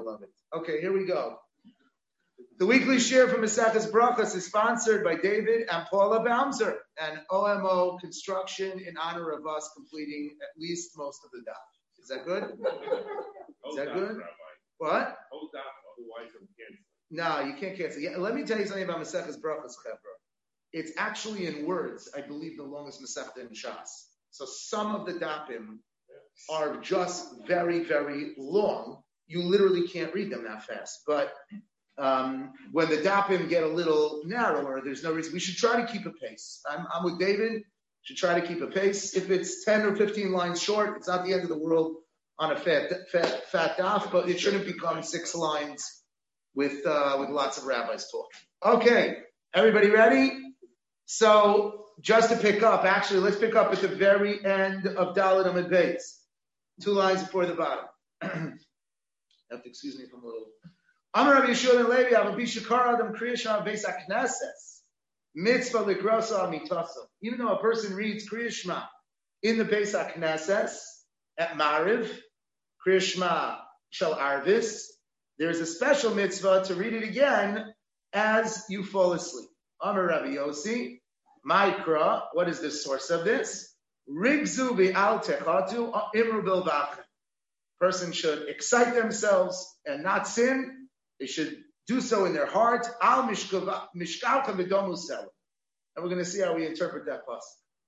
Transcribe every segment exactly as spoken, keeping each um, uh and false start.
love it. Okay, here we go. The weekly share from Maseches Brachos is sponsored by David and Paula Baumzer and O M O Construction in honor of us completing at least most of the daf. Is that good? Is that good? What? Hold on, otherwise I'm canceling. No, you can't cancel. Yeah, let me tell you something about Maseches Brachos, Chevra. It's actually in words, I believe, the longest Masechta in Shas. So some of the dapim are just very, very long. You literally can't read them that fast. But um, when the dapim get a little narrower, there's no reason. We should try to keep a pace. I'm, I'm with David. Should try to keep a pace. If it's ten or fifteen lines short, it's not the end of the world on a fat, fat, fat daf, but it shouldn't become six lines with uh, with lots of rabbis talking. Okay, everybody ready? So just to pick up, actually, let's pick up at the very end of Dalet Amud Beis, two lines before the bottom. You have to excuse me if I'm a little. Amar Rabbi Yeshua ben Levi, Avabi Shekar Adam Kriya Shema Beis HaKnesses, Mitzvah Ligrosa Amitaso. Even though a person reads Kriya Shema in the Beis HaKnesses at Mariv, Kriya Shema Shel Arvis, there's a special mitzvah to read it again as you fall asleep. Amar Rabbi Yossi, Maikra, what is the source of this? Rigzu bi'al techatu imru bilvachem. Person should excite themselves and not sin. They should do so in their heart. Al mishkalka v'domu sel. And we're going to see how we interpret that pasuk.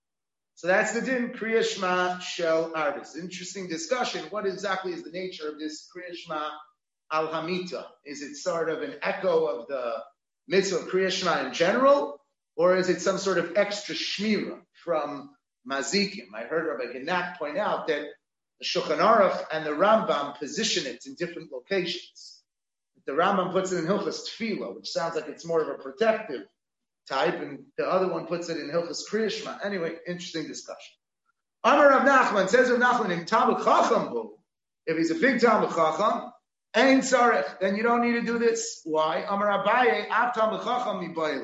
So that's the din, Kriya Shema Shel Arvis. Interesting discussion. What exactly is the nature of this Kriya Shema Al Hamita? Is it sort of an echo of the mitzvah of Kriya Shema in general? Or is it some sort of extra shmira from Mazikim? I heard Rabbi Genak point out that the Shulchan Aruch and the Rambam position it in different locations. The Rambam puts it in Hilchas Tefillah, which sounds like it's more of a protective type, and the other one puts it in Hilchas Kriya Shema. Anyway, interesting discussion. Amar Rav Nachman, says Rav Nachman, in Talmud Chacham, if he's a big Talmud Chacham, Ein Tzarech, then you don't need to do this. Why? Amar Abaye, Av Talmud Chacham mibayle.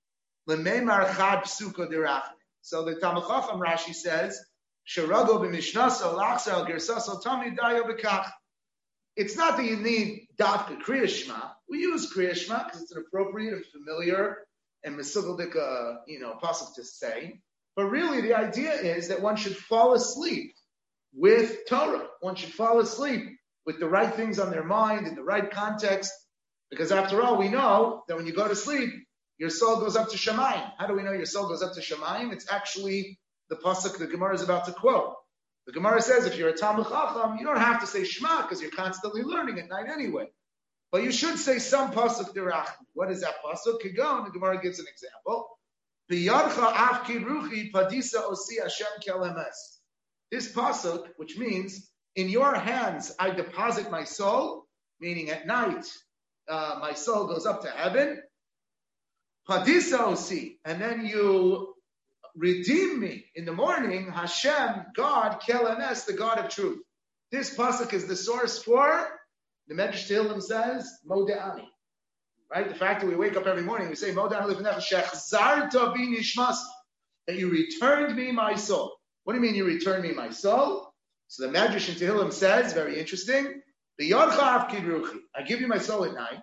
L'meimar chad psuko derachne. So the Talmud Chacham Rashi says, Sherago b'mishnaso lachsel gersaso tami dayo b'kach. It's not that you need dafka Kriya Shema. We use Kriya Shema because it's an appropriate and familiar and mesugaldik, uh, you know, pasuk to say. But really, the idea is that one should fall asleep with Torah. One should fall asleep with the right things on their mind in the right context. Because after all, we know that when you go to sleep, your soul goes up to Shamayim. How do we know your soul goes up to Shamayim? It's actually the pasuk the Gemara is about to quote. The Gemara says if you're a Talmud Chacham, you don't have to say Shema because you're constantly learning at night anyway. But you should say some pasuk derach. What is that pasuk? Kigon, the Gemara gives an example. B'yadcha afki ruchi padisa osi Hashem kelemes. This pasuk, which means, in your hands I deposit my soul, meaning at night uh, my soul goes up to heaven. Padisa osi, and then you redeem me in the morning. Hashem, God, Kelemes, the God of truth. This pasuk is the source for the Medrash Tehillim says Mode'ani. Right, the fact that we wake up every morning, we say Mode'ani lifnecha shechzarta bi nishmas, that you returned me my soul. What do you mean you returned me my soul? So the Medrash in Tehillim says, very interesting, B'yodcha afkid ruchi, I give you my soul at night.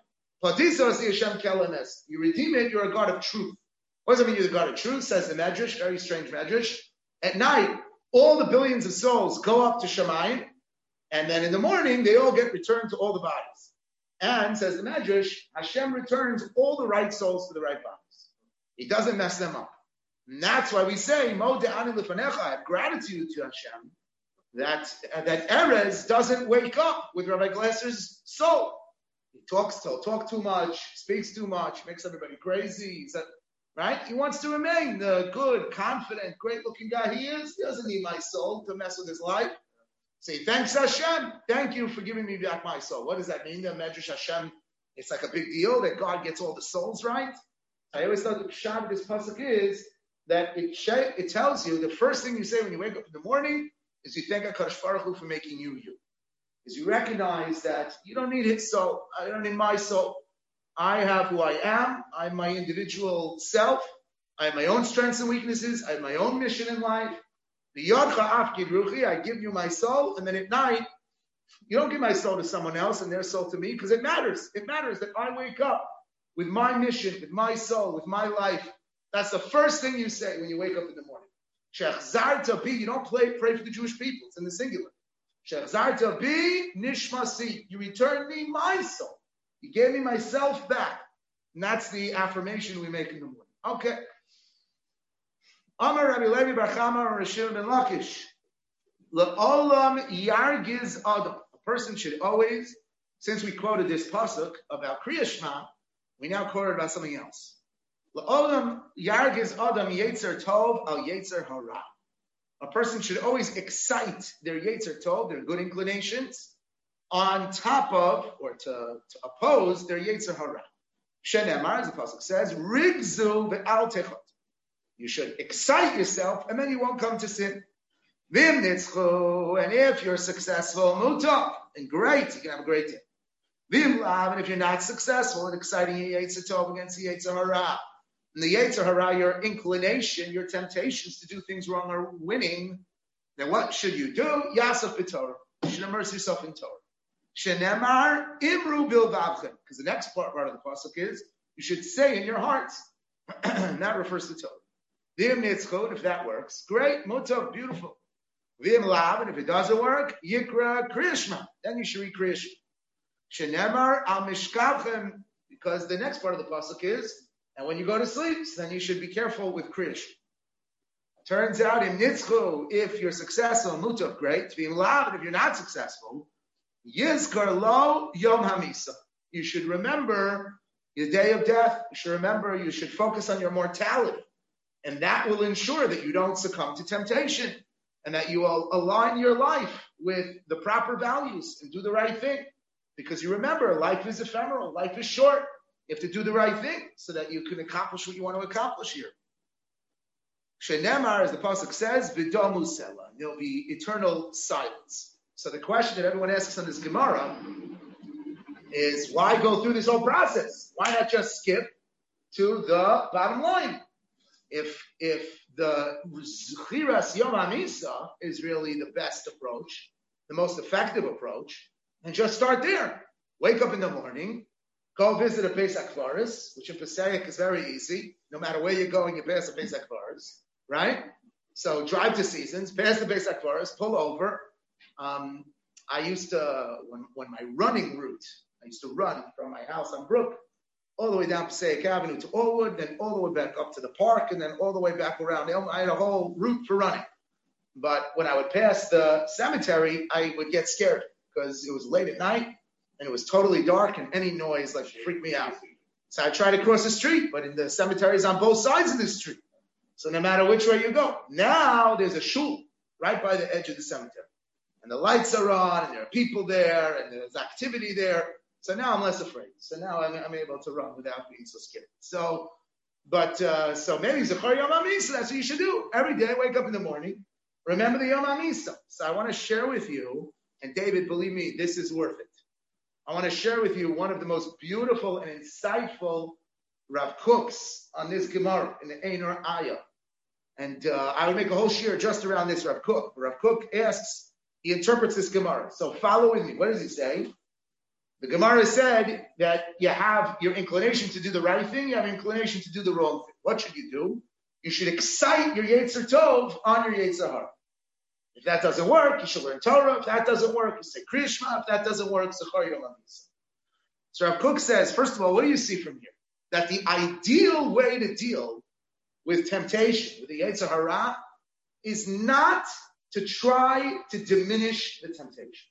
You redeem it, you're a God of truth. What does it mean you're the God of truth? Says the Medrash, very strange Medrash. At night, all the billions of souls go up to Shamayim, and then in the morning, they all get returned to all the bodies. And, says the Medrash, Hashem returns all the right souls to the right bodies. He doesn't mess them up. And that's why we say, Mo de'ani lefanecha, I have gratitude to Hashem, that, that Erez doesn't wake up with Rabbi Glasser's soul. He talks to, talk too much, speaks too much, makes everybody crazy. He's a, right? He wants to remain the good, confident, great-looking guy he is. He doesn't need my soul to mess with his life. Say, thanks Hashem. Thank you for giving me back my soul. What does that mean? The Medrash Hashem, it's like a big deal that God gets all the souls right. I always thought the pshat of this pasuk is that it, it tells you the first thing you say when you wake up in the morning is you thank HaKadosh Baruch Hu for making you you. Is you recognize that you don't need his soul. I don't need my soul. I have who I am. I'm my individual self. I have my own strengths and weaknesses. I have my own mission in life. The Yodcha Afkid Ruchi, I give you my soul, and then at night, You don't give my soul to someone else and their soul to me, because it matters. It matters that I wake up with my mission, with my soul, with my life. That's the first thing you say when you wake up in the morning. Shechzarta bi, you don't pray, pray for the Jewish people. It's in the singular. Shechzarta bi nishmasi. You return me my soul. You gave me myself back. And that's the affirmation we make in the morning. Okay. Amar Rabbi Levi Bar Chama or Rishon ben Lakish. Le'olam yargiz adam. A person should always, since we quoted this pasuk about Kriya Shema, we now quote it about something else. Le'olam yargiz adam yetzer tov al yetzer hara. A person should always excite their yetzer tov, their good inclinations, on top of, or to, to oppose their yetzer hara. Shenemar, as the pasuk says, rigzu ve'al techot. You should excite yourself, and then you won't come to sin. Vim nitzchu, and if you're successful, mutah, and great, you can have a great day. Vim lav, and if you're not successful in exciting your yetzer tov against the yetzer hara, and the yetzer hara, your inclination, your temptations to do things wrong are winning, then what should you do? Yasaf b'torah. You should immerse yourself in Torah. Shenemar imru bilvavchem, because the next part, part of the pasuk is you should say in your hearts. And that refers to Torah. Vim nitzchu, if that works, great, mutah, beautiful. Vim lav, and if it doesn't work, yikra Kriya Shema, then you should read Kriya Shema. Shenemar al mishkavchem, because the next part of the pasuk is, and when you go to sleep, then you should be careful with Kriya Shema. Turns out in nitzchu, if you're successful, mutah, great. Vim lav, and if you're not successful, yizkar lo yom hamisa. You should remember your day of death. You should remember, you should focus on your mortality. And that will ensure that you don't succumb to temptation and that you will align your life with the proper values and do the right thing. Because you remember, life is ephemeral, life is short. You have to do the right thing so that you can accomplish what you want to accomplish here. Shenemar, as the pasuk says, v'domu sela. There'll be eternal silence. So the question that everyone asks on this Gemara is, why go through this whole process? Why not just skip to the bottom line? If if the Chiras Yom HaMisa is really the best approach, the most effective approach, then just start there. Wake up in the morning, go visit a Pesach Kvaris, which in Pesach is very easy. No matter where you're going, you pass a Pesach Kvaris, right? So drive to Seasons, pass the Pesach Kvaris, pull over. Um, I used to, when, when my running route, I used to run from my house on Brook, all the way down Passaic Avenue to Allwood, then all the way back up to the park, and then all the way back around. I had a whole route for running. But when I would pass the cemetery, I would get scared because it was late at night, and it was totally dark, and any noise like freaked me out. So I tried to cross the street, but in the cemeteries on both sides of the street. So no matter which way you go, now there's a shul right by the edge of the cemetery. And the lights are on, and there are people there, and there's activity there. So now I'm less afraid. So now I'm, I'm able to run without being so scared. So, but, uh, so maybe Zechar Yom HaMisa, that's what you should do. Every day, wake up in the morning, remember the Yom HaMisa. So I want to share with you, and David, believe me, this is worth it. I want to share with you one of the most beautiful and insightful Rav Kook's on this Gemara in the Einer Ayah. And uh, I would make a whole shir just around this Rav Kook. Rav Kook asks, he interprets this Gemara. So follow with me. What does he say? The Gemara said that you have your inclination to do the right thing, you have inclination to do the wrong thing. What should you do? You should excite your Yetzer Tov on your Yetzer Hara. If that doesn't work, you should learn Torah. If that doesn't work, you say Kriya Shema. If that doesn't work, Zechar Yom HaMisa. So Rav Kook says, first of all, what do you see from here? That the ideal way to deal with temptation, with the Yetzer Hara, is not to try to diminish the temptation.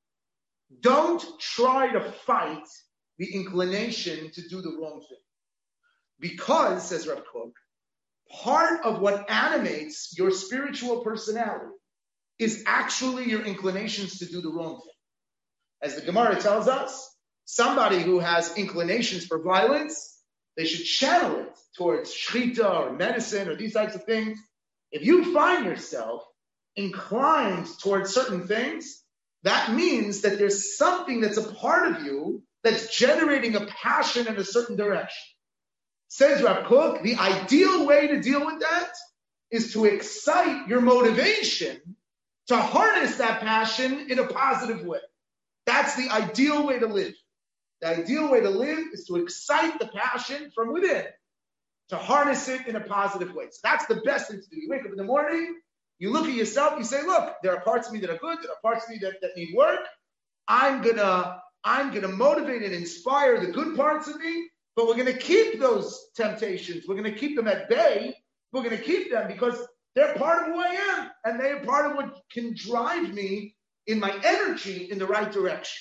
Don't try to fight the inclination to do the wrong thing. Because, says Rav Kook, part of what animates your spiritual personality is actually your inclinations to do the wrong thing. As the Gemara tells us, somebody who has inclinations for violence, they should channel it towards shchita or medicine or these types of things. If you find yourself inclined towards certain things, that means that there's something that's a part of you that's generating a passion in a certain direction. Says Rav Kook, the ideal way to deal with that is to excite your motivation to harness that passion in a positive way. That's the ideal way to live. The ideal way to live is to excite the passion from within, to harness it in a positive way. So that's the best thing to do. You wake up in the morning, you look at yourself, you say, look, there are parts of me that are good, there are parts of me that, that need work. I'm gonna, I'm gonna motivate and inspire the good parts of me, but we're gonna keep those temptations. We're gonna keep them at bay. We're gonna keep them because they're part of who I am, and they're part of what can drive me in my energy in the right direction.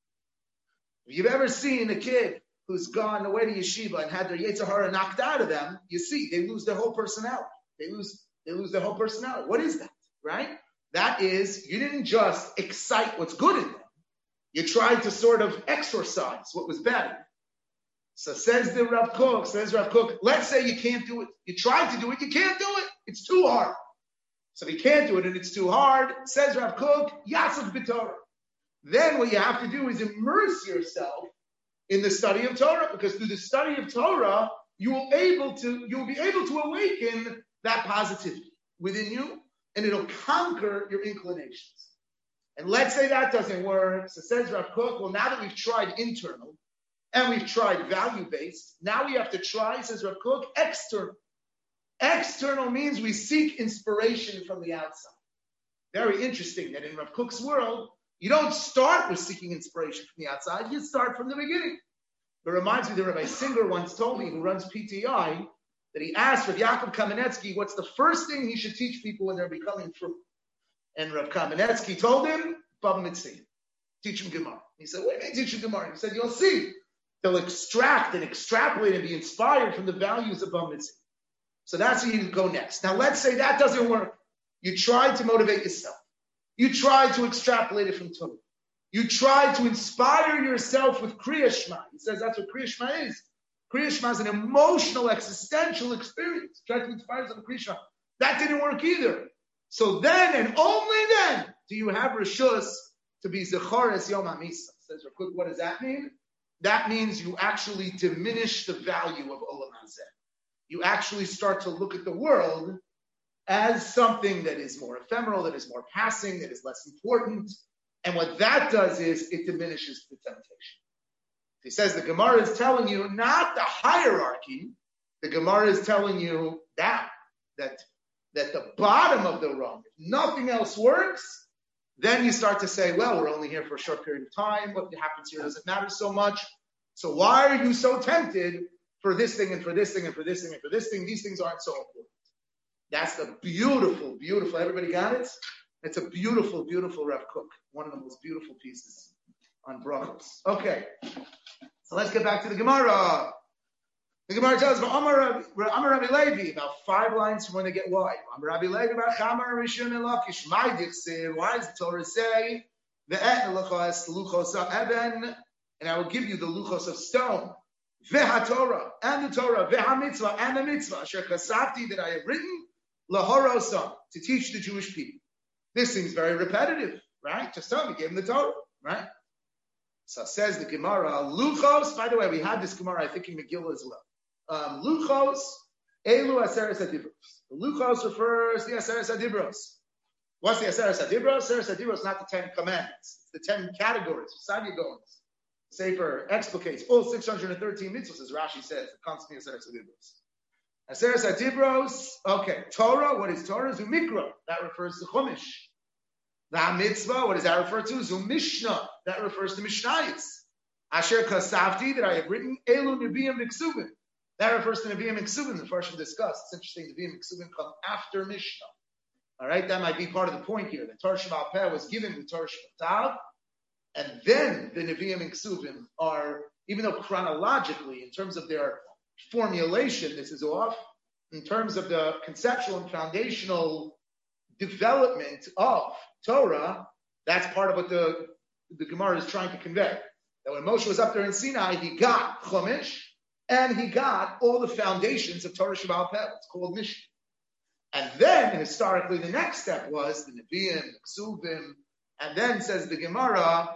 If you've ever seen a kid who's gone away to yeshiva and had their Yetzer Hara knocked out of them, you see, they lose their whole personality. They lose, they lose their whole personality. What is that, right? That is, you didn't just excite what's good in them. You tried to sort of exorcise what was bad in them. So says the Rav Kook, says Rav Kook, let's say you can't do it. You tried to do it, you can't do it. It's too hard. So if you can't do it and it's too hard, says Rav Kook, Yasuk b'Torah. Then what you have to do is immerse yourself in the study of Torah, because through the study of Torah, you will able to you will be able to awaken that positivity within you, and it'll conquer your inclinations. And let's say that doesn't work. So says Rav Kook, well, now that we've tried internal and we've tried value-based, now we have to try, says Rav Kook, external. External means we seek inspiration from the outside. Very interesting that in Rav Kook's world, you don't start with seeking inspiration from the outside, you start from the beginning. It reminds me that Rabbi Singer once told me, who runs P T I, that he asked Rav Yaakov Kamenetsky what's the first thing he should teach people when they're becoming true. And Rav Kamenetsky told him, Bava Mitzvah, teach him Gemara. He said, what do you mean teach him Gemara? He said, you'll see. They'll extract and extrapolate and be inspired from the values of Bava Mitzvah. So that's where you go next. Now let's say that doesn't work. You try to motivate yourself. You try to extrapolate it from Torah. You try to inspire yourself with Kriya Shema. He says that's what Kriya Shema is. Kriya Shema is an emotional, existential experience. Try to inspire yourself with Kriya Shema. That didn't work either. So then and only then do you have Rishus to be Zechares Yom HaMisa. Says real quick, what does that mean? That means you actually diminish the value of Olam Hazeh. You actually start to look at the world as something that is more ephemeral, that is more passing, that is less important. And what that does is it diminishes the temptation. He says the Gemara is telling you not the hierarchy, the Gemara is telling you that, that, that the bottom of the rung, if nothing else works, then you start to say, well, we're only here for a short period of time. What happens here doesn't matter so much. So why are you so tempted for this thing and for this thing and for this thing and for this thing? These things aren't so important. That's the beautiful, beautiful, everybody got it? It's a beautiful, beautiful Rav Kook. One of the most beautiful pieces on brachos. Okay. So let's get back to the Gemara. The Gemara tells us Amar Rabbi Levi, about five lines from when they get wide. Amar Rabbi Levi, Chamar Rishon Elakish, my Dichsiv. Why does the Torah say, Ve'et Luchos, Luchos Eben, and I will give you the Luchos of stone. Veha Torah, and the Torah, Veha Mitzvah, and the Mitzvah, Asher Chasavti, that I have written, Lahorosam, to teach the Jewish people. This seems very repetitive, right? Just tell me, give them the Torah, right? So says the Gemara, Luchos, by the way, we had this Gemara, I think, in Megillah as well. Um, Luchos, Elu Aseres HaDibros. The Luchos refers to the Aseres HaDibros. What's the Aseres HaDibros? Aseres HaDibros is not the Ten Commandments. It's the Ten Categories, Sadia Goins. Sefer explicates all six hundred thirteen mitzvahs, as Rashi says, it comes from the Aseres HaDibros. Aseres HaDibros, okay, Torah, what is Torah? Zumikra, that refers to Chumash. The mitzvah, what does that refer to? Zumishnah, that refers to Mishnayos. Asher Kasavti, that I have written, Elu Nevi'im Miksubim, that refers to Nevi'im Miksubim, the first discussed. It's interesting, Nevi'im Miksubim come after Mishnah. All right, that might be part of the point here. The Torah Sheba'al Peh was given with Torah Sheba'al Tav, and then the Nevi'im Miksubim are, even though chronologically, in terms of their formulation, this is off, in terms of the conceptual and foundational development of Torah, that's part of what the, the Gemara is trying to convey. That when Moshe was up there in Sinai, he got Chumash, and he got all the foundations of Torah Sheba'al Peh. It's called Mishnah. And then, historically, the next step was the Nevi'im, the Ksuvim, and then, says the Gemara,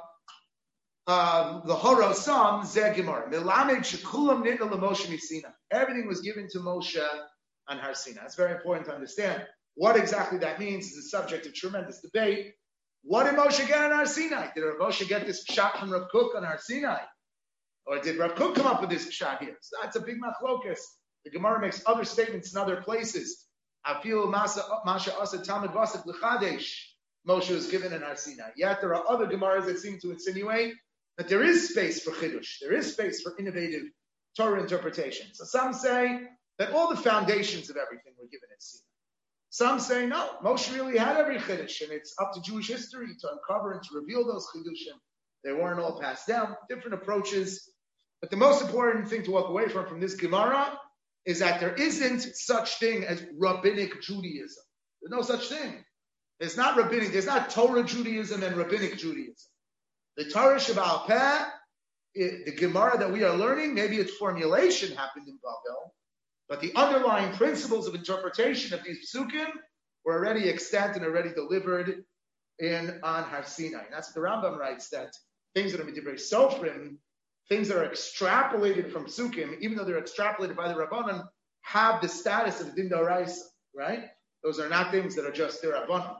uh, the Horosam, Zeh Gemara. Melamed shekulam nitna leMoshe misina. Everything was given to Moshe on Har Sinai. It's very important to understand. What exactly that means is a subject of tremendous debate. What did Moshe get on Har Sinai? Did Moshe get this shot from Rav Kook on Har Sinai? Or did Rav Kook come up with this shot here? So that's a big machlokas. The Gemara makes other statements in other places. I feel Masha Asa Talmud Vasek L'Chadesh Moshe was given in Har Sinai. Yet there are other Gemaras that seem to insinuate that there is space for Chidush. There is space for innovative Torah interpretation. So some say that all the foundations of everything were given at Sinai. Some say no, Moshe really had every Chiddush, and it's up to Jewish history to uncover and to reveal those Chiddushim. They weren't all passed down, different approaches. But the most important thing to walk away from from this Gemara is that there isn't such thing as rabbinic Judaism. There's no such thing. There's not rabbinic, there's not Torah Judaism and rabbinic Judaism. The Torah Shebaal Peh, the Gemara that we are learning, maybe its formulation happened in Babel, but the underlying principles of interpretation of these psukim were already extant and already delivered in on Har Sinai. And that's what the Rambam writes, that things that are Midivrei Sofrim, things that are extrapolated from psukim, even though they're extrapolated by the Rabbanan, have the status of Din D'Oraisa, right? Those are not things that are just their Rabbanan.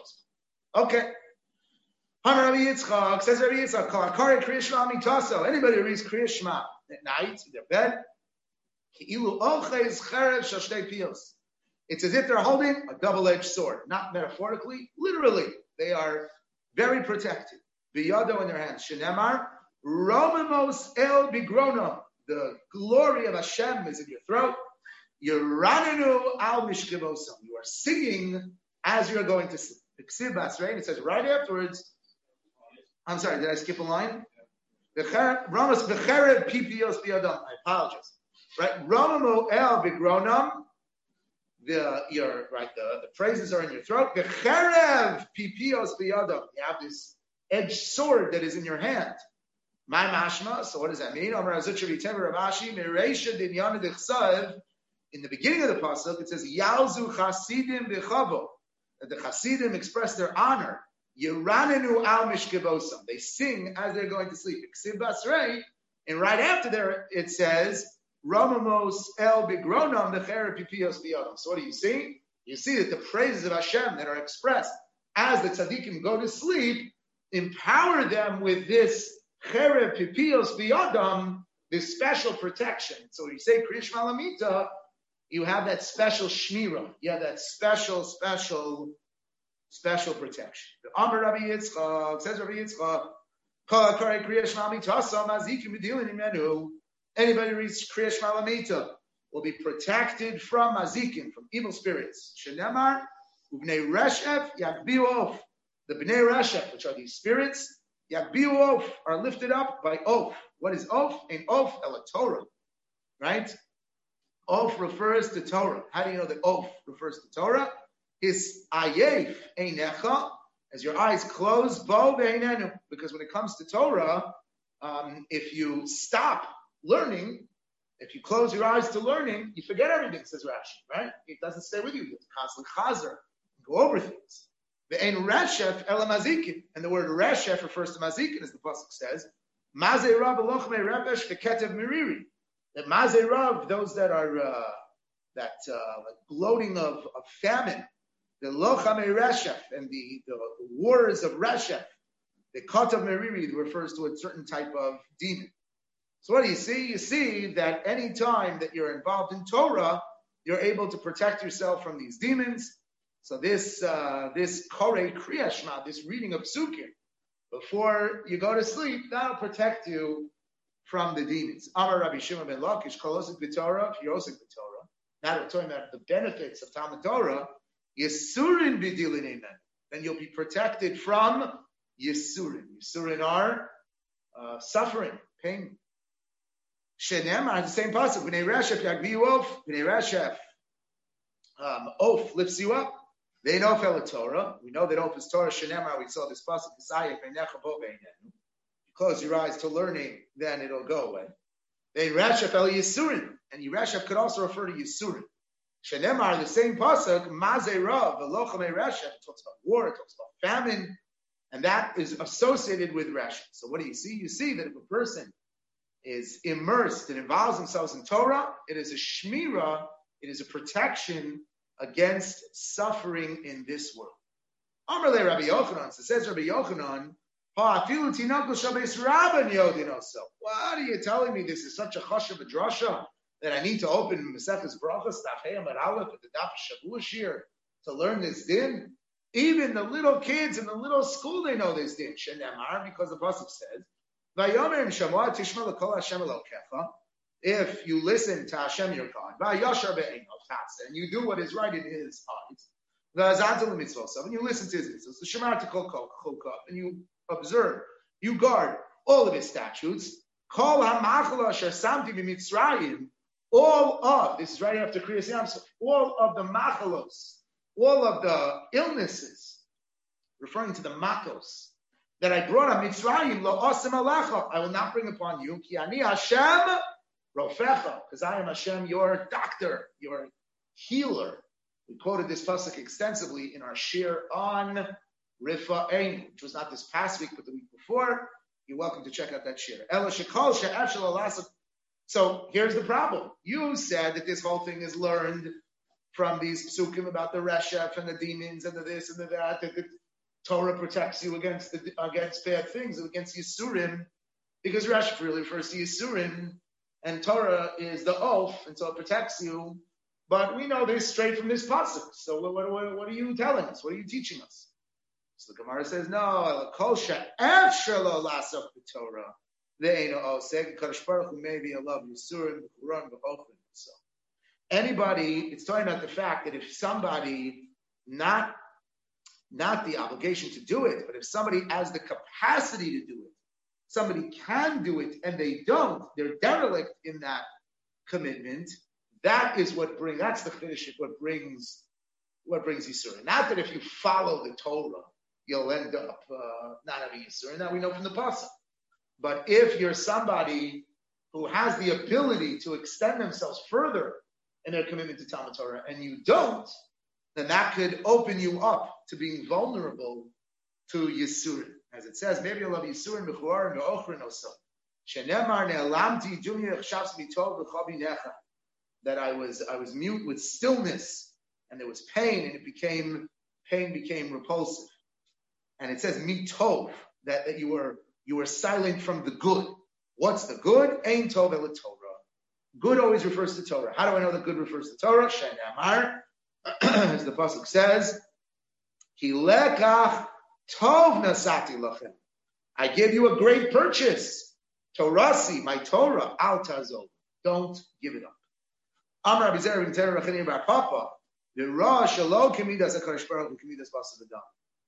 Okay. Hamar Rabbi Yitzchak, says Rabbi Yitzchak, Kol HaKarei Kriya Shema Mitaso. Anybody who reads Kriya Shema at night in their bed, Ki'ilu Ocheis Cherev Shel Shtei Piyos. It's as if they're holding a double-edged sword, not metaphorically, literally. They are very protected. Biyado in their hands. Shenemar, Romamos El Bigrono. The glory of Hashem is in your throat. Yeranenu Al Mishkevosam. You are singing as you're going to sleep. The Ksibas, right? It says right afterwards. I'm sorry, did I skip a line? Ramos Becherev Pipios Biyadam. I apologize. Right? Romamo El Bigronam. The your right the, the phrases are in your throat. Becherev Pipios Biyadam. You have this edged sword that is in your hand. My mashma. So what does that mean? In the beginning of the pasuk, it says Yalzu Chasidim B'Chavo. That the Chasidim express their honor. Yeranenu Al Mishkevosam. They sing as they're going to sleep. Ksiv Basrei. And right after there, it says Ramamos El Bigronam Becherev Pipios Biyadam. So what do you see? You see that the praises of Hashem that are expressed as the tzaddikim go to sleep empower them with this Cherev Pipios Biyadam, this special protection. So when you say Kriya Shema Lamita, you have that special shmira. You have that special, special, special protection. The Amar Rabbi Yitzchak, says Rabbi Yitzchak, Kol HaKarei Kriya Shema Mitasam Azikim B'dilin Imenu. Anybody who reads Kriya Shema Lamita will be protected from Azikim, from evil spirits. Shenemar, Ubnei Reshef, Yagbiu Of. The Bnei Reshef, which are these spirits, Yagbiu Of, are lifted up by Of. What is Of? An Of, El Torah. Right? Of refers to Torah. How do you know that Of refers to Torah? Is Ayef Einecha, as your eyes close, Bo Be'einenu. Because when it comes to Torah, um, if you stop learning, if you close your eyes to learning, you forget everything, says Rashi, right? It doesn't stay with you. You have to constantly chazer, go over things. Ve'ein reshef ela mazikin. And the word reshef refers to mazikin, as the pasuk says. Mazei rav elochmei repesh v'ketev miriri. That mazei rav, those that are, uh, that, uh, like bloating of, of famine, the lochamei reshef, and the, the wars of reshef, the ketev miriri refers to a certain type of demon. So what do you see? You see that any time that you're involved in Torah, you're able to protect yourself from these demons. So this uh, this Korei Kriya Shema, this reading of Psukim, before you go to sleep, that'll protect you from the demons. Amar Rabbi Shimon ben Lakish, Kolosik B'Torah, Pirosik B'Torah. Now we're talking about the benefits of Talmud Torah. Yisurin B'Dilin Amen. Then you'll be protected from Yisurin. Yisurin are uh, suffering, pain. Shenemar, the same pasuk. B'nei Reshef Yagbiu Of. B'nei Reshef, um, Of lifts you up. They know fel Torah. We know that Of is Torah. Shenemar, we saw this pasuk. B'sayef Einecha Bo Be'einenu. You close your eyes to learning, then it'll go away. B'nei Reshef El Yisurin, and Reshef could also refer to Yisurin. Shenemar, the same pasuk. Mazei Rav V'lochamei Reshef. It talks about war. It talks about famine, and that is associated with Reshef. So what do you see? You see that if a person is immersed and involves themselves in Torah, it is a shmira, it is a protection against suffering in this world. Amar le Rabbi Yochanan. So says Rabbi Yochanan, Ha afilu tinakol shabes rabban yodinoso. What are you telling me? This is such a chashav drasha that I need to open Maseches Brachos Daf Hey Amud Aleph at the Daf Shavua Shir to learn this din. Even the little kids in the little school, they know this din. Shenemar, because the pasuk says, "Vayomer Shamua Tishma L'Kol Hashem Elokecha." If you listen to Hashem your God, Vayashar Be'einav Chatzeh, and you do what is right in His eyes, V'azantel L'Mitzvosav, and you listen to His mitzvos, the Shemar T'Kol Chokah, and you observe, you guard all of His statutes. Kol HaMachal Asher Samti B'Mitzrayim, all of this is right after Kriyas Yamsuf, all of the machalos. All of the illnesses, referring to the makos, that I brought on Mitzrayim, lo osim alecha, I will not bring upon you, ki ani Hashem rofecha, because I am Hashem, your doctor, your healer. We quoted this pasuk extensively in our shir on Rifa'ein, which was not this past week, but the week before. You're welcome to check out that shir. Ela shekol she'ef shel alasek. So here's the problem. You said that this whole thing is learned from these psukim about the reshef and the demons and the this and the that, that the Torah protects you against the, against bad things, against Yisurim, because reshef really refers to Yisurim, and Torah is the oath, and so it protects you. But we know this straight from this pasuk. So what, what, what, what are you telling us? What are you teaching us? So the Gemara says, no, kol she'ef shelo lasok b'Torah, ve'eino oseg, Kadosh Baruch Hu maybe a love Yisurim, b'Quran, b'Ofen, so. Anybody, it's talking about the fact that if somebody, not, not the obligation to do it, but if somebody has the capacity to do it, somebody can do it and they don't, they're derelict in that commitment, that is what brings, that's the finish, what brings, what brings Yisurim. Not that if you follow the Torah, you'll end up uh, not having Yisurim, that we know from the pasuk. But if you're somebody who has the ability to extend themselves further in their commitment to Talmud Torah, and you don't, then that could open you up to being vulnerable to Yisurim. As it says, maybe you'll have Yisurim b'chuar and b'ochrin also. Shenemar ne'alamti dunya chshavs mitov v'chabi necha. That I was I was mute with stillness, and there was pain, and it became pain became repulsive. And it says mitov, that, that you were you were silent from the good. What's the good? Ein tov el Torah. Good always refers to Torah. How do I know that good refers to Torah? Shenemar, as the pasuk says, Ki lekach tov nasati lachem. I give you a great purchase. Torasi, my Torah, al tazov. Don't give it up. Amar Abizer ben Terah Rachini bar Papa, the Ra Shalo Kemidas HaKadosh Baruch Hu Kemidas Basa V'Dam.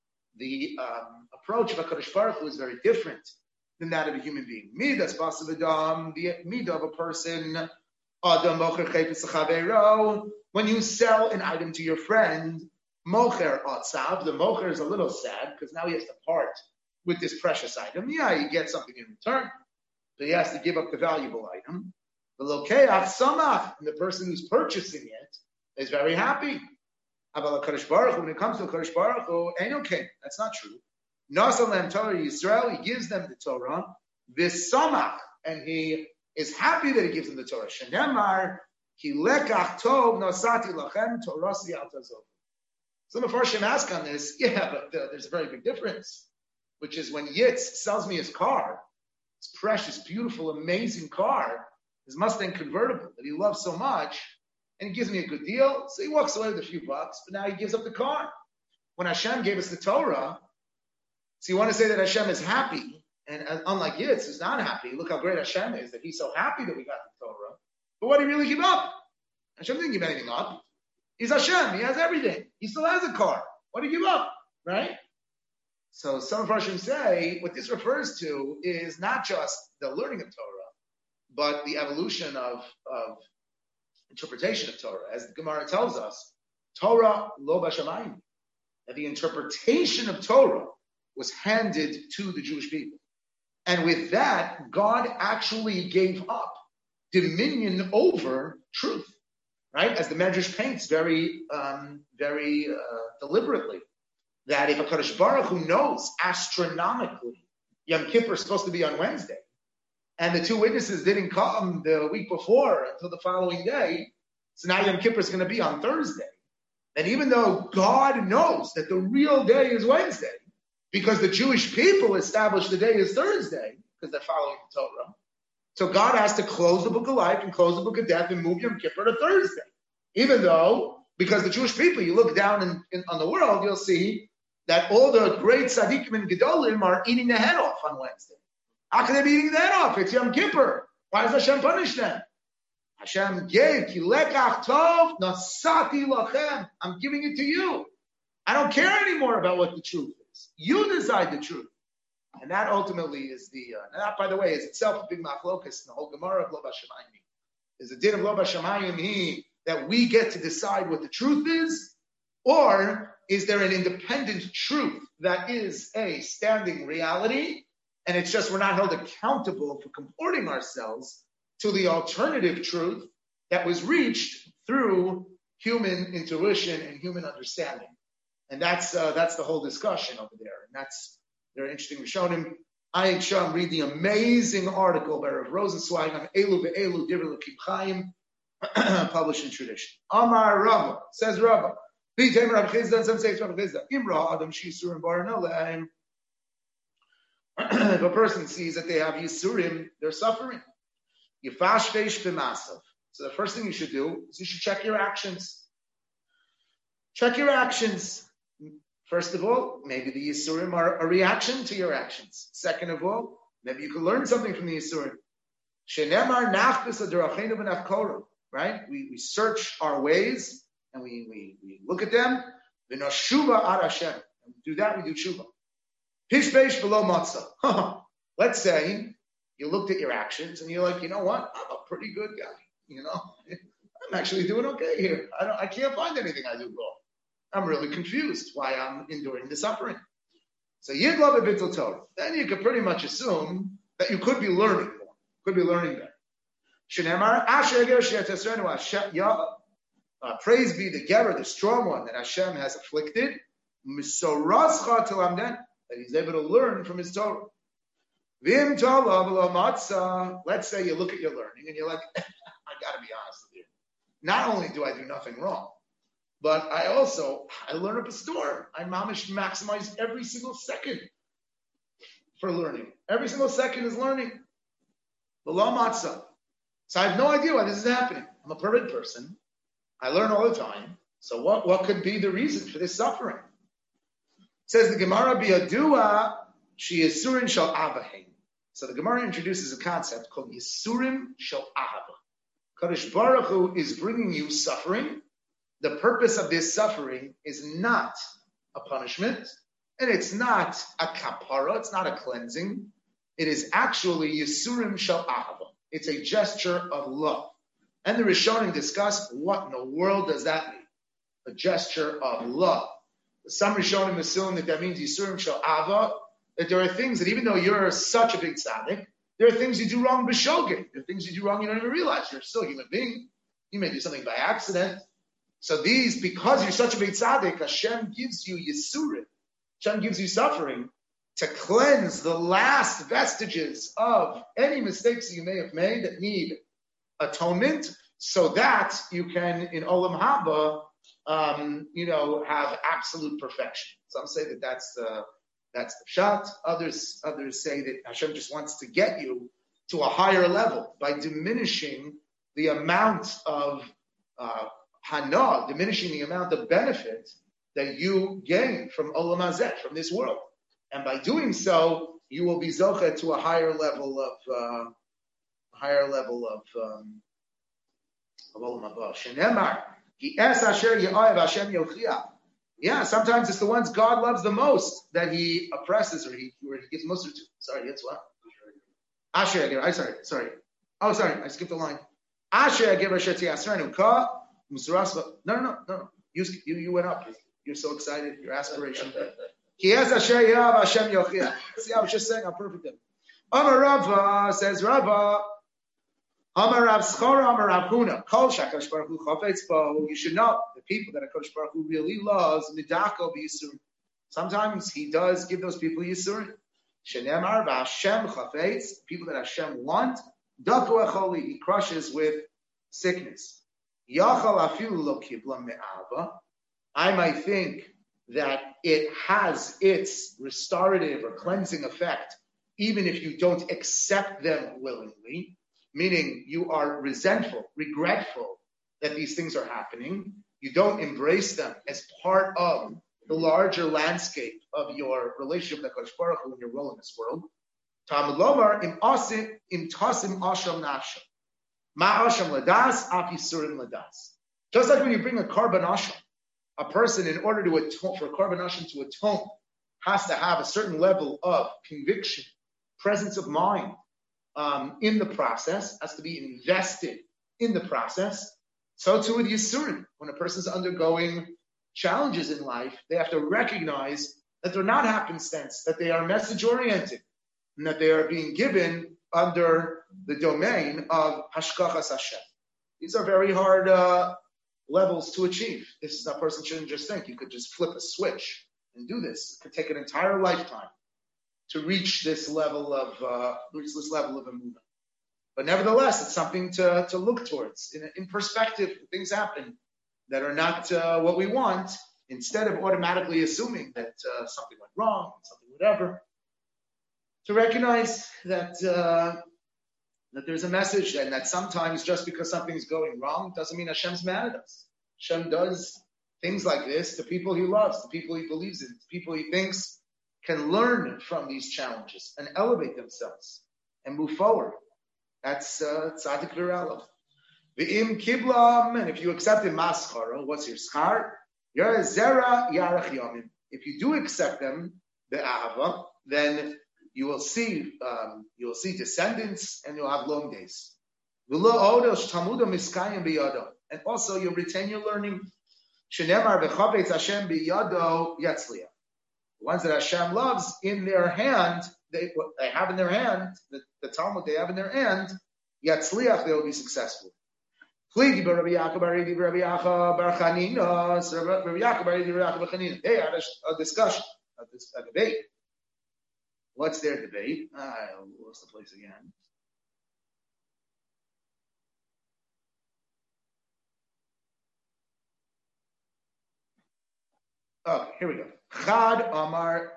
The um, approach of HaKadosh Baruch Hu is very different than that of a human being. Midas Basa V'Dam, the midah of a person. Adam Mocher Chayfetz Chaveiro. When you sell an item to your friend, Mocher Atzav, the Mocher is a little sad because now he has to part with this precious item. Yeah, he gets something in return, so he has to give up the valuable item. The Lokeach Samach, and the person who's purchasing it is very happy. About Kadosh Baruch Hu, when it comes to Kadosh Baruch Hu, ain't okay. That's not true. Nasalem Torah Yisrael, he gives them the Torah, this Samach, and he is happy that he gives them the Torah. Shenemar, ki lekach tov nasati lachem torasi al tazov. Some of our Shem ask on this, yeah, but uh, there's a very big difference, which is when Yitz sells me his car, his precious, beautiful, amazing car, his Mustang convertible that he loves so much, and he gives me a good deal, so he walks away with a few bucks, but now he gives up the car. When Hashem gave us the Torah, so you want to say that Hashem is happy, and uh, unlike Yitz, who's not happy, look how great Hashem is, that he's so happy that we got the Torah, but what did he really give up? Hashem didn't give anything up. He's Hashem, he has everything. He still has a car. What did he give up? Right? So some of Hashem say, what this refers to is not just the learning of Torah, but the evolution of, of interpretation of Torah. As the Gemara tells us, Torah lo b'shamayim. That the interpretation of Torah was handed to the Jewish people. And with that, God actually gave up dominion over truth. Right? As the Medrash paints very, um, very uh, deliberately, that if a Kadosh Baruch Hu knows astronomically Yom Kippur is supposed to be on Wednesday, and the two witnesses didn't come the week before until the following day, so now Yom Kippur is going to be on Thursday, And even though God knows that the real day is Wednesday, because the Jewish people established the day is Thursday, because they're following the Torah, so God has to close the book of life and close the book of death and move Yom Kippur to Thursday. Even though, because the Jewish people, you look down in, in, on the world, you'll see that all the great tzaddikim and gedolim are eating the head off on Wednesday. How can they be eating the head off? It's Yom Kippur. Why does Hashem punish them? Hashem gave, ki lekach tov nasati lachem. I'm giving it to you. I don't care anymore about what the truth is. You decide the truth. And that ultimately is the, uh, and that, by the way, is itself a big machlokas in the whole Gemara of Lo Bashamayim. Is the din of Lo Bashamayim he that we get to decide what the truth is, or is there an independent truth that is a standing reality, and it's just we're not held accountable for comporting ourselves to the alternative truth that was reached through human intuition and human understanding. And that's uh, that's the whole discussion over there. And that's very interesting. We've shown him. I Sham read the amazing article by Rav Rosenzweig on Elu Ve'elu Divrei L'Kim Chaim, published in tradition. Amar Rava, says Rava. B'Tem Rav Chizda, and some say it's Rav Chizda. Imra Adam Shisurim Baranolem. If a person sees that they have Yisurim, they're suffering. Yifashvesh b'masav. So the first thing you should do is you should check your actions. Check your actions. First of all, maybe the Yisurim are a reaction to your actions. Second of all, maybe you can learn something from the Yisurim. Shenemar nafbis adarachenu v'nafkoru. Right? We we search our ways and we we, we look at them. V'noshuva ad Hashem. And we do that, we do tshuva. Pishbeish below matzah. Let's say you looked at your actions and you're like, you know what? I'm a pretty good guy. You know, I'm actually doing okay here. I don't. I can't find anything I do wrong. I'm really confused why I'm enduring the suffering. So Yid Love Bittul Torah. Then you could pretty much assume that you could be learning more. Could be learning better. Shenemar Asher Ger She'etasrenu Hashem Yah. Praise be the Geber, the strong one that Hashem has afflicted. Misorascha Tilamden, that he's able to learn from his Torah. Vim Torah V'lo Matzah. Let's say you look at your learning and you're like, I got to be honest with you. Not only do I do nothing wrong, but I also, I learn up a store. I mamish maximize every single second for learning. Every single second is learning. V'lo Matzah. So I have no idea why this is happening. I'm a perfect person. I learn all the time. So what, what could be the reason for this suffering? It says the Gemara Biyadua She Yisurim Shel Avaheim. So the Gemara introduces a concept called Yisurim Shel Ahava. Kadosh Baruch Hu is bringing you suffering. The purpose of this suffering is not a punishment, and it's not a kapara, it's not a cleansing. It is actually Yisurim Shel Ahava. It's a gesture of love. And the Rishonim discuss what in the world does that mean? A gesture of love. Some Rishonim assume that that means Yisurim Shel Ahava, that there are things that even though you're such a big tzaddik, there are things you do wrong b'shogeg. There are things you do wrong you don't even realize. You're still a human being. You may do something by accident. So these, because you're such a big tzaddik, Hashem gives you Yisurim. Hashem gives you suffering to cleanse the last vestiges of any mistakes you may have made that need atonement, so that you can, in Olam Haba, um, you know, have absolute perfection. Some say that that's the that's the shot. Others others say that Hashem just wants to get you to a higher level by diminishing the amount of uh, hana, diminishing the amount of benefit that you gain from Olam Hazeh, from this world. And by doing so, you will be zocheh to a higher level of uh, higher level of um, of Olam Haba. Shenemar ki es asher ye'ohev Hashem yochia. Yeah, sometimes it's the ones God loves the most that He oppresses or He or He gives most to. Sorry, that's what. Asher, I sorry, sorry. Oh, sorry, I skipped the line. Asher Geber Sheti Asrenu Ka Musarasva. No, no, no, no. You you you went up. You're so excited. Your aspiration. Ki es asher ye'ohev Hashem yochia. See, I was just saying, I'm perfect. Amar Rava says Rava. Amar Rav Schora, Amar Rav Huna. Kol Shakadosh Baruch Hu Chafetz Bo. You should know the people that Hakadosh Baruch Hu really loves midako b'yisurim. Sometimes He does give those people yisurim. Shenemar v'Hashem Chafetz. People that Hashem want. Dako echoli. He crushes with sickness. Yachal afilu lo kibla me'ava. I might think that it has its restorative or cleansing effect, even if you don't accept them willingly, meaning you are resentful, regretful that these things are happening. You don't embrace them as part of the larger landscape of your relationship with HaKadosh Baruch Hu in your role in this world. Talmud Lomar, im asim, im tasim asham nasham. Ma asham ladas, af yisurim ladas. Just like when you bring a korban asham, a person, in order to atone, for korban asham to atone, has to have a certain level of conviction, presence of mind um, in the process, has to be invested in the process. So too with Yisurim. When a person's undergoing challenges in life, they have to recognize that they're not happenstance, that they are message-oriented, and that they are being given under the domain of Hashkachas Hashem. These are very hard uh, levels to achieve. This is, a person shouldn't just think you could just flip a switch and do this. It could take an entire lifetime to reach this level of uh, reach this level of a movement. But nevertheless, it's something to, to look towards. In, in perspective, things happen that are not uh, what we want, instead of automatically assuming that uh, something went wrong, something whatever, to recognize that uh, that there's a message, and that sometimes just because something's going wrong doesn't mean Hashem's mad at us. Hashem does things like this to people he loves, to people he believes in, to people he thinks can learn from these challenges and elevate themselves and move forward. That's uh, tzaddik v'ralav. V'im kiblam, and if you accept the maschara, what's your schar? You're a zera yarach yomim. If you do accept them, the ahava, then you will see um, you will see descendants, and you'll have long days. And also you'll retain your learning. The ones that Hashem loves, in their hand, they, what they have in their hand, the, the Talmud they have in their hand, yatzliach, they will be successful. They had a, a discussion, a, a debate. What's their debate? Ah, I lost the place again. Okay, here we go. Chad Amar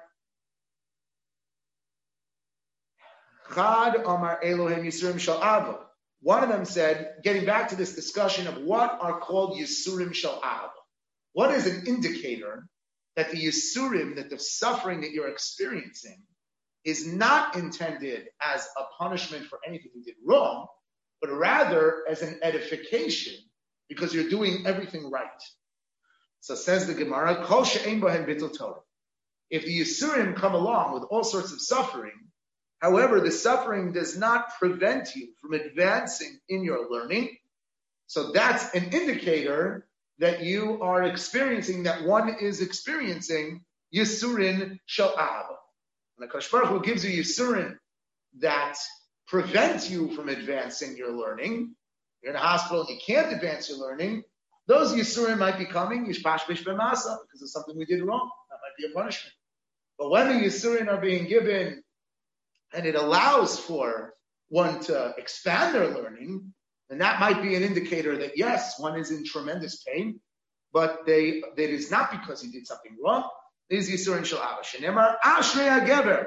Chad Amar Elohim Yisurim Shal Ava. One of them said, getting back to this discussion of what are called Yisurim Shal Ava. What is an indicator that the Yisurim, that the suffering that you're experiencing, is not intended as a punishment for anything you did wrong, but rather as an edification because you're doing everything right. So says the Gemara, Kol she'ein bohen bittul Torah. If the Yisurim come along with all sorts of suffering, however, the suffering does not prevent you from advancing in your learning, so that's an indicator that you are experiencing, that one is experiencing Yisurin shel Ahava. And the HaKadosh Baruch Hu gives you Yisurin that prevent you from advancing your learning. You're in a hospital and you can't advance your learning. Those Yisurim might be coming, Yishpash Bish B'masa, because of something we did wrong. That might be a punishment. But when the Yisurim are being given, and it allows for one to expand their learning, then that might be an indicator that yes, one is in tremendous pain, but they that is not because he did something wrong. These Yisurim Shel Ava. Shenemar Ashrei HaGever.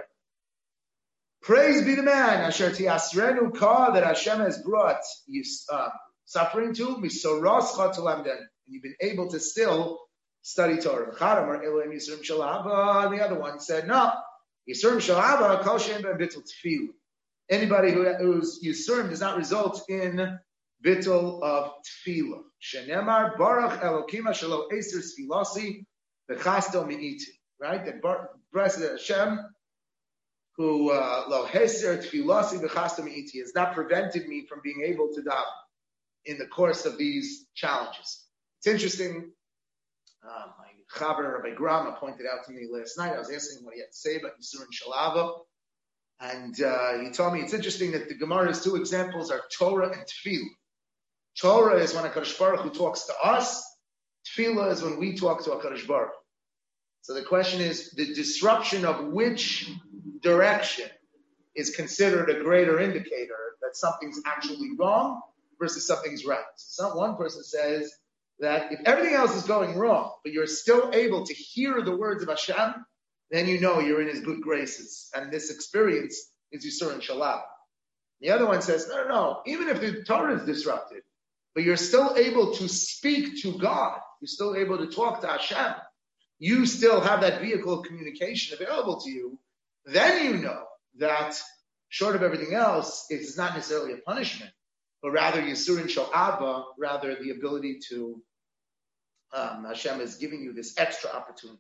Praise be the man, Asher Tiasrenu Ka, that Hashem has brought um, suffering to, Misoroscha to Lamden, and you've been able to still study Torah. And the other one said, no, Yisurim Shel Ava, Kol Shein Ben Bittul Tefillah. Anybody who, whose Yisurim does not result in Bittul of Tefillah. Shenemar Baruch Elokim Shelo Eser Sfilasi Bechasto Me'iti. Right? That blessed Hashem, who Lo Heser Tefilasi Bechasto Me'iti, has not prevented me from being able to daven in the course of these challenges. It's interesting. Uh, my Chaber Rabbi Grama pointed out to me last night. I was asking him what he had to say about Yisurim Shel Ava, and uh, he told me it's interesting that the Gemara's two examples are Torah and Tefillah. Torah is when HaKadosh Baruch Hu talks to us. Tefillah is when we talk to HaKadosh Baruch Hu. So the question is, the disruption of which direction is considered a greater indicator that something's actually wrong versus something's right. So some, one person says that if everything else is going wrong, but you're still able to hear the words of Hashem, then you know you're in His good graces. And this experience is Yisur and Shalom. The other one says, no, no, no. Even if the Torah is disrupted, but you're still able to speak to God, you're still able to talk to Hashem, you still have that vehicle of communication available to you, then you know that short of everything else, it's not necessarily a punishment, but rather Yisurin Shal Abba, rather the ability to, um, Hashem is giving you this extra opportunity.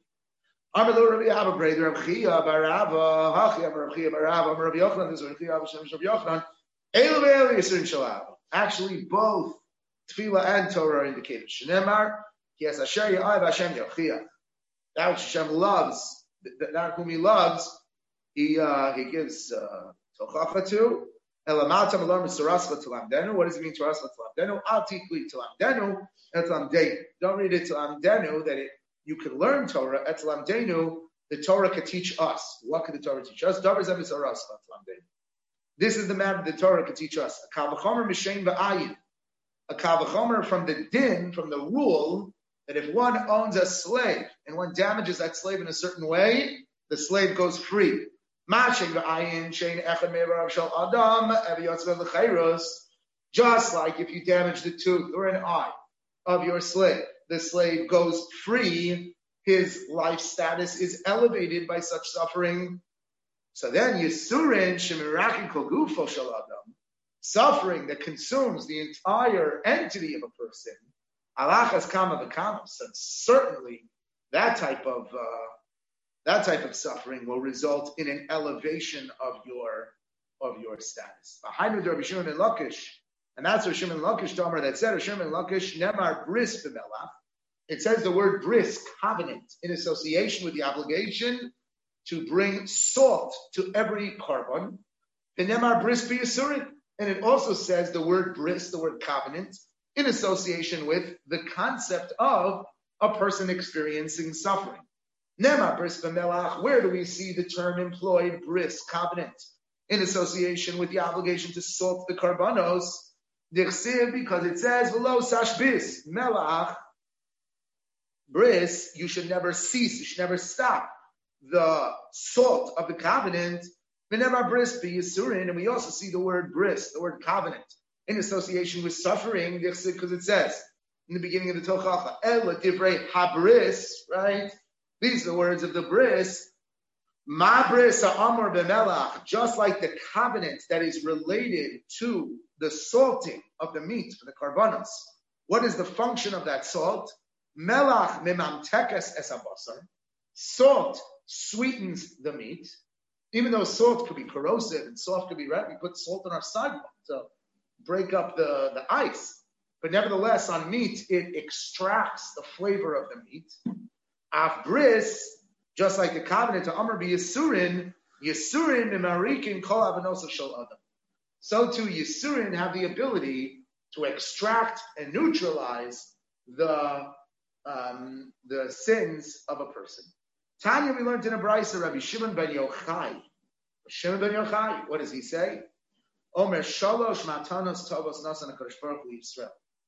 Actually, both Tefillah and Torah are indicated. Shneimar, yes, Asher Ya'av Hashem Yochia. That which Hashem loves, that whom He loves, He uh, He gives tochacha to. Elamatam alar mitzarascha tilamdenu. What does it mean tarascha tilamdenu? Al tikli tilamdenu etlamdenu. Don't read it tilamdenu that it you can learn Torah. Etlamdenu, the Torah could teach us. What could the Torah teach us? Davar zeh mitzarascha tilamdenu. This is the matter the Torah could teach us. A kavachomer mishein ba'ayin. A kavachomer from the din, from the rule, that if one owns a slave and one damages that slave in a certain way, the slave goes free. Just like if you damage the tooth or an eye of your slave, the slave goes free, his life status is elevated by such suffering. So then, Yisurin Shemirakin Kogufo Shal Adam, suffering that consumes the entire entity of a person, Alachas Kama V'Kama, so certainly that type of uh, that type of suffering will result in an elevation of your of your status. And that's what Shimon Lakish Tomer that said, Shimon Lakish Nemar Bris B'Melach. It says the word bris, covenant, in association with the obligation to bring salt to every carbon. The Nemar Bris B'Yisurin. And it also says the word bris, the word covenant, in association with the concept of a person experiencing suffering. Nema bris b'melach, where do we see the term employed, bris, covenant, in association with the obligation to salt the karbanos? Dichsiv, because it says, v'lo sashbis, melach, bris, you should never cease, you should never stop the salt of the covenant. V'nema bris b'yisurin, and we also see the word bris, the word covenant, in association with suffering, because it says in the beginning of the Tochacha, Ela divrei habris, right? These are the words of the bris. Ma bris ha'amor b'melach, just like the covenant that is related to the salting of the meat for the karbanos. What is the function of that salt? Melach memamtekes es habasar. Salt sweetens the meat. Even though salt could be corrosive and salt could be red, we put salt on our sidewalk to break up the, the ice. But nevertheless, on meat, it extracts the flavor of the meat. Af bris, just like the covenant to Amr be Yisurin, Yisurin memarikin kol avanos shel adam. So too, Yisurin have the ability to extract and neutralize the um, the sins of a person. Tanya, we learned in a brayso, Rabbi Shimon ben Yochai. Shimon ben Yochai, what does he say? Omer shalosh matanos tovos nasan HaKadosh Baruch Hu Yisrael.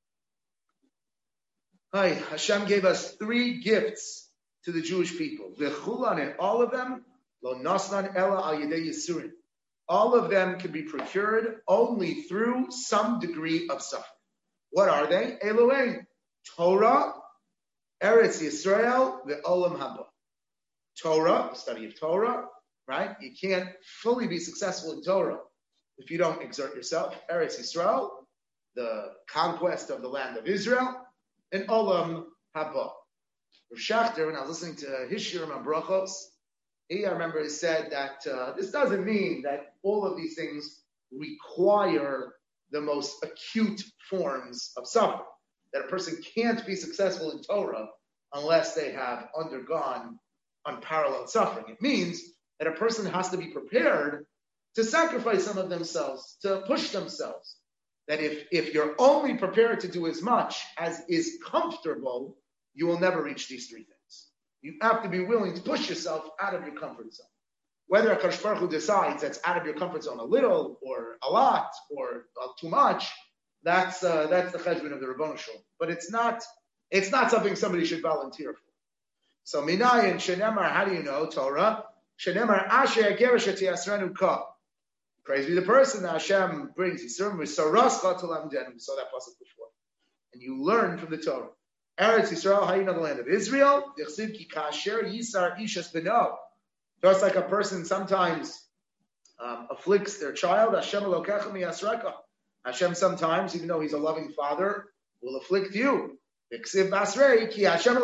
Hi, Hashem gave us three gifts to the Jewish people. V'chulan, and all of them, lo nasnan ela al yedei yisurin. All of them can be procured only through some degree of suffering. What are they? Elohein, Torah, Eretz Yisrael, ve'olam haba. Torah, the study of Torah, right? You can't fully be successful in Torah if you don't exert yourself. Eretz Yisrael, the conquest of the land of Israel, and Olam Haba. Rav Shachter, when I was listening to his shiurim on brachos, he, I remember, he said that uh, this doesn't mean that all of these things require the most acute forms of suffering. That a person can't be successful in Torah unless they have undergone unparalleled suffering. It means that a person has to be prepared to sacrifice some of themselves, to push themselves. That if, if you're only prepared to do as much as is comfortable, you will never reach these three things. You have to be willing to push yourself out of your comfort zone. Whether HaKadosh Baruch Hu decides that's out of your comfort zone a little, or a lot, or uh, too much, that's uh, that's the cheshbon of the Ribbono Shel Olam. But it's not It's not something somebody should volunteer for. So minayin shenemar, how do you know Torah? Shenemar asher gerish yasrenu ka. Praise be the person that Hashem brings Yisrael with saras chatalam den. We saw that pasuk before, and you learn from the Torah. Eretz Yisrael, how you know the land of Israel? Dichsiv ki kasher yisar ishas beno. Just like a person sometimes um, afflicts their child, Hashem elokecha miyasreka. Hashem sometimes, even though He's a loving Father, will afflict you. Because Hashem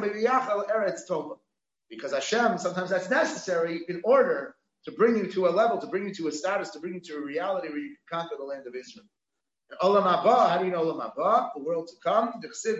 sometimes that's necessary in order to bring you to a level, to bring you to a status, to bring you to a reality where you can conquer the land of Israel. And Olam Haba, how do you know Olam Haba? The world to come,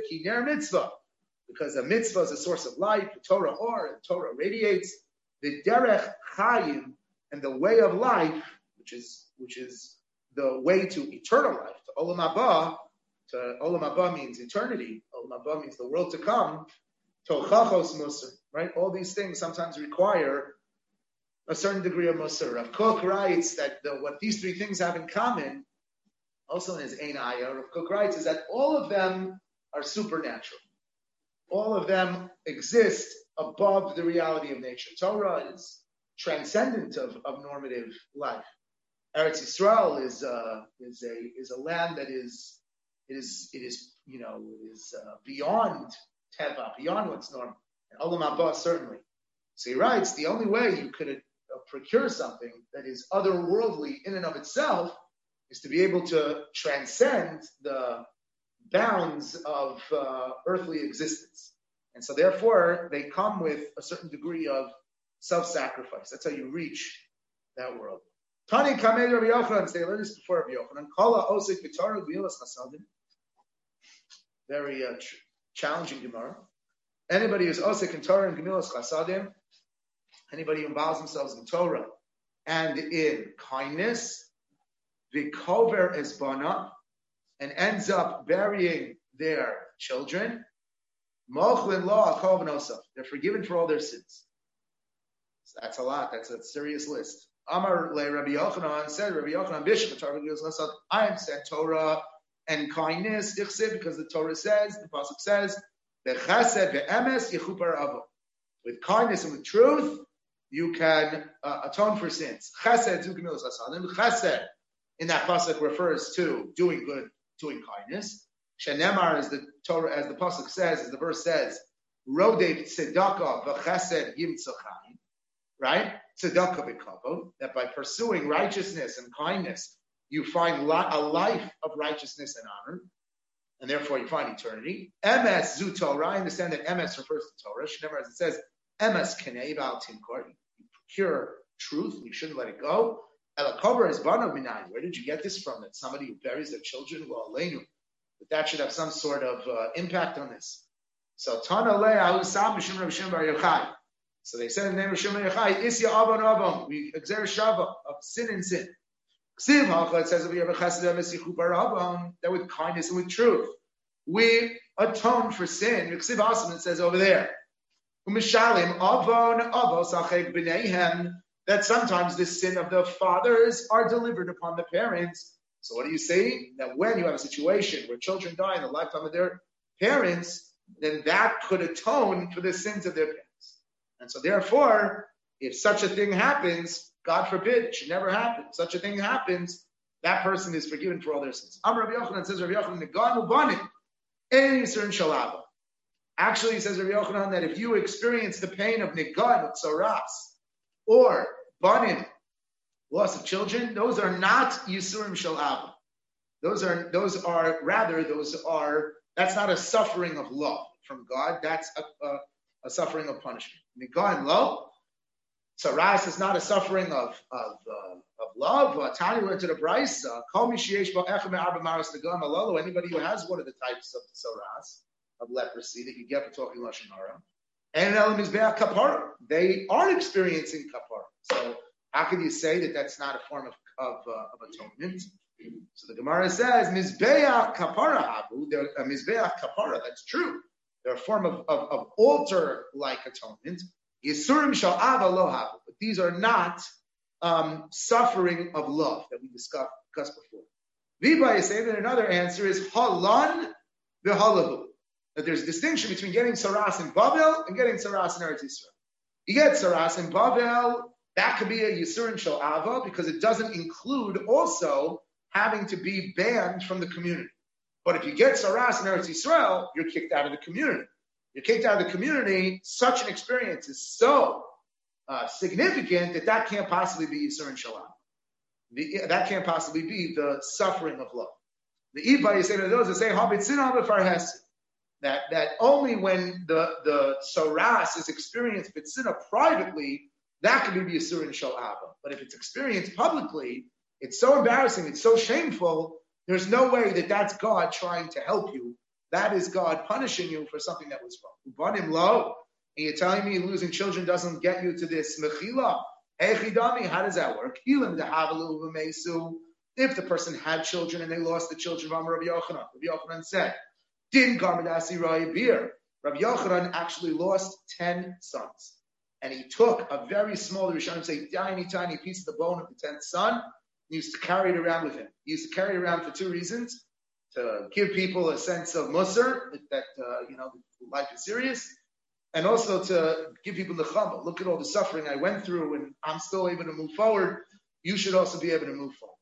because a mitzvah is a source of light, the Torah or, and Torah radiates, the derech chayim, and the way of life, which is which is the way to eternal life, to Olam Haba. To Olam Haba means eternity. Olam Haba means the world to come. Tochachos Musar, right? All these things sometimes require a certain degree of Musar. Rav Kook writes that the, what these three things have in common, also in his Ein Ayah, Rav Kook writes, is that all of them are supernatural. All of them exist above the reality of nature. Torah is transcendent of, of normative life. Eretz Yisrael is uh, is a is a land that is It is, it is, you know, it is uh, beyond teva, beyond what's normal. And Olam Haba, certainly. So he writes, the only way you could uh, procure something that is otherworldly in and of itself is to be able to transcend the bounds of uh, earthly existence. And so therefore, they come with a certain degree of self-sacrifice. That's how you reach that world. Tani Kamei Rabbi Yochanan, they learned this before Rabbi Yochanan. Kala Osik V'Torah Gemilas Chasadim. Very uh, ch- challenging Gemara. Anybody who's Osik in Torah and Gemilas Chasadim, anybody who involves themselves in Torah and in kindness, V'Kover Esbana, and ends up burying their children, Mochlin Lo Akol V'Nosaf. They're forgiven for all their sins. So that's a lot. That's a serious list. Amar le Rabbi Yochanan said, Rabbi Yochanan Bishop, I am sent Torah and kindness, because the Torah says, the pasuk says, the chesed ve'emes yechupar avo. With kindness and with truth, you can uh, atone for sins. Chesed zu gemilas hasadim. Chesed in that pasuk refers to doing good, doing kindness. Shenemar, as the Torah, as the pasuk says, as the verse says, Rodev tzedakah v'chesed yimtzachayim. Right? Tzedakah v'kavod, that by pursuing righteousness and kindness, you find li- a life of righteousness and honor, and therefore you find eternity. Emes zu Torah, I understand that emes refers to Torah. Never, as it says, emes kenei b'al timkor, you procure truth, and you shouldn't let it go. Elakover is banav minai. Where did you get this from? That somebody who buries their children, well, aleinu, that that should have some sort of uh, impact on this. So Tana le ahusam b'shem Rav Shimon bar Yochai. So they said in the name of Shimon Yochai, Isya Avon Avon, we exert Shava of sin and sin. Ksiv Hacha, it says that with kindness and with truth, we atone for sin. Ksiv Asim, it says over there, Umishalim Avon Avos Acheg B'neihem, that sometimes the sin of the fathers are delivered upon the parents. So what do you say? That when you have a situation where children die in the lifetime of their parents, then that could atone for the sins of their parents. And so therefore, if such a thing happens, God forbid, it should never happen. If such a thing happens, that person is forgiven for all their sins. Amar Rabbi Yochanan says, Rabbi Yochanan, Negan ubanim, ein yisur shalava. Actually, he says Rabbi Yochanan that if you experience the pain of Negan, of tzaras, or banim, loss of children, those are not yisurim shalava. Those are, those are, rather, those are, that's not a suffering of love from God, that's a, a a suffering of punishment. Nigan lo, tzaras is not a suffering of of, uh, of love. Tani went to the Bryce. Call me sheyesh bo echem me'arba maros negan malolo. Anybody who has one of the types of tzaras of leprosy that you get for talking lashon hara, and elam mizbeach kapara, they are experiencing kapara. So how can you say that that's not a form of of, uh, of atonement? So the Gemara says mizbeach kapara habu. A mizbeach kapara. That's true. They're a form of, of, of altar-like atonement. Yisurim shal ava lo havu. But these are not um, suffering of love that we discussed, discussed before. Viba is saying that another answer is halan v'halahu. that there's a distinction between getting Saras in Bavel and getting Saras in Eretz Yisrael. You get Saras in Bavel, that could be a Yisurin Shel Ava because it doesn't include also having to be banned from the community. But if you get Saras in Eretz Yisrael, you're kicked out of the community. You're kicked out of the community. Such an experience is so uh, significant that that can't possibly be Yisurin Shel Ava. The, that can't possibly be the suffering of love. The Iba, you say to those that say, that, that only when the, the Saras is experienced B'tzina privately, that could be Yisurin Shel Ava. But if it's experienced publicly, it's so embarrassing, it's so shameful, there's no way that that's God trying to help you. That is God punishing you for something that was wrong. Ubanim lo, and you're telling me losing children doesn't get you to this mechila. Hey chidami, how does that work? If the person had children and they lost the children, Rabbi Yochanan, Rabbi Yochanan said, Din Garmadasi Rai Bir. Rabbi Yochanan actually lost ten sons. And he took a very small, the Rishonim say, tiny, tiny piece of the bone of the tenth son, and he used to carry it around with him. He used to carry it around for two reasons: to give people a sense of musar, that, uh, you know, life is serious, and also to give people the chama. Look at all the suffering I went through, and I'm still able to move forward. You should also be able to move forward.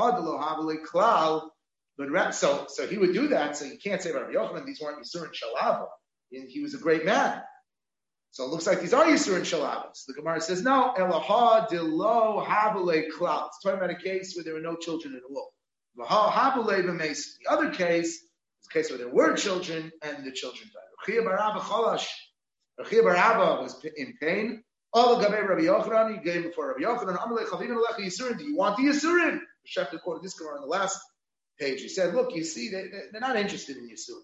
But so, so he would do that. So you can't say about Rabbi Yochanan, these weren't Yisurin Shel Ava. He was a great man. So it looks like these are Yisurin Shel Ava. So the Gemara says, no, Elaha de lo habale klal. It's talking about a case where there were no children at all. The other case is a case where there were children and the children died. Rechia bar Abba cholash. Rechia bar Abba was in pain. All the Rabbi Yochanan, he gave before Rabbi Yochanan. Amalei chavinu lecha Yisurin. Do you want the Yisurin? The Shefter quoted this Gemara on the last page. He said, look, you see, they, they're not interested in Yisurin.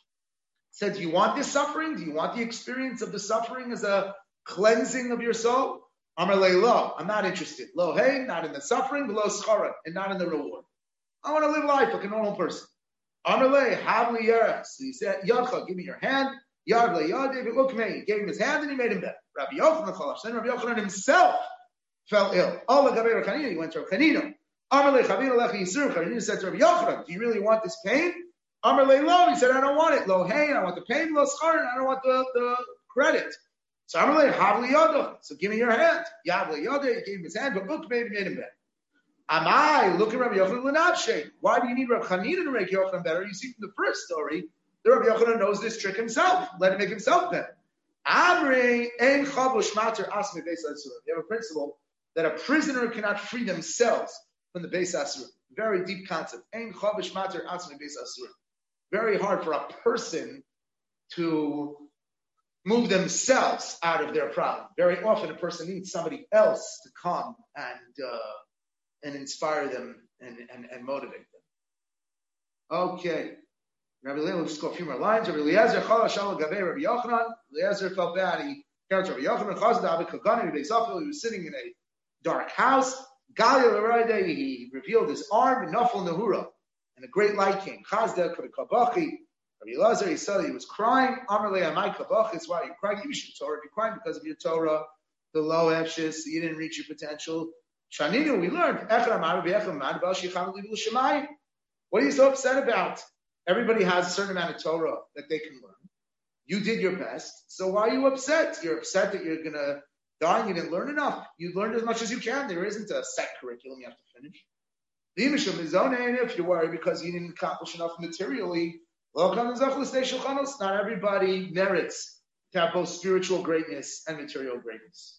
He said, do you want this suffering? Do you want the experience of the suffering as a cleansing of your soul? Amalei lo. I'm not interested. Lo hey, not in the suffering, but lo schara, and not in the reward. I want to live life like a normal person. Amalei havli yeres. So he said, Yadcha, give me your hand. Yadle Yadav, look me. He gave him his hand and he made him better. Rabbi Yochanan chalash. Then Rabbi Yochanan himself fell ill. Allah Gaber Chanina, he went to Rabbi Chanina. Amalei Chavina Lecha Yisur. Chanina said to Rabbi Yochanan, do you really want this pain? Amalei Lo, he said, I don't want it. Lo Hein, I want the pain. Lo Schar, I don't want the, the credit. So Amalei Havli Yadav. So give me your hand. Yadle Yadav, he gave him his hand, but look me, he made him better. Am I look at Rabbi Yochanan L'navshei? Why do you need Rabbi Chanina to make Yochanan better? You see from the first story, the Rabbi Yochanan knows this trick himself. Let him make himself better. Amri ein chavush mater asmi beis asura. You have a principle that a prisoner cannot free themselves from the beis asura. Very deep concept. Ein chavush mater asmi beis asura. Very hard for a person to move themselves out of their problem. Very often, a person needs somebody else to come and uh, and inspire them and, and, and motivate them. Okay. Rabbi Eliezer, we'll just go a few more lines. Rabbi Eliezer, Chala Shalom Gavei, Rabbi Yochanan. Eliezer felt bad. He came to Rabbi Yochanan, Chazad Abed Kagani, Rabbi Zafil. He was sitting in a dark house. Gali L'Rayde, he revealed his arm, Nafal Nehura, and a great light came. Chazda Kabachi. Rabbi Eliezer, he said he was crying. Amar Le Amai Kabachi, that's why you're crying. You should Torah. If you're crying because of your Torah, the low efshis, you didn't reach your potential. Shaninu, we learned. What are you so upset about? Everybody has a certain amount of Torah that they can learn. You did your best, so why are you upset? You're upset that you're going to die and you didn't learn enough. You learned as much as you can. There isn't a set curriculum you have to finish. If you're worried because you didn't accomplish enough materially, not everybody merits to have both spiritual greatness and material greatness.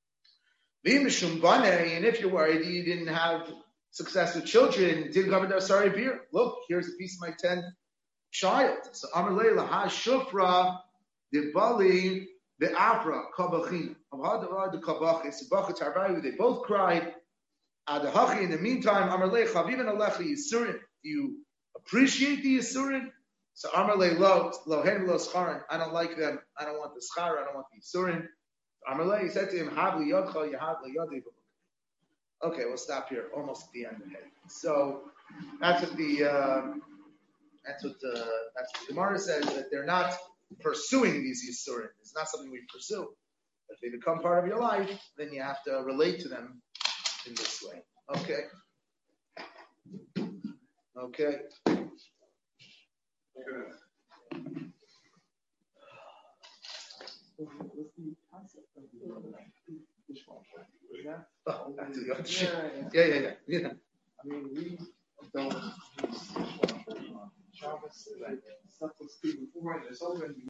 And if you're worried that you didn't have success with children, did Gavadar sorry beer? Look, here's a piece of my tenth child. So Amalei Laha Shufra the Bali the Afra Kabachina. The Kabach Tarbayu, they both cried. Adahachi in the meantime, Amalei Chavivan Alechi Yisurin. Do you appreciate the Yisurin? So Amalei Lo Lohen Lo Scharin. I don't like them. I don't want the Schar, I don't want the Yisurin. Amalei, he said to him, Havli Yodcha Yahadli Yodi. Okay, we'll stop here. Almost at the end of it. So that's what the uh, that's what the that's what the Gemara says, that they're not pursuing these yisurim. It's not something we pursue. If they become part of your life, then you have to relate to them in this way. Okay. Okay. Oh, back to the other shit. Yeah, yeah, yeah. yeah. I mean, we don't use dishwasher on Shabbos, like stuff was before, and it's already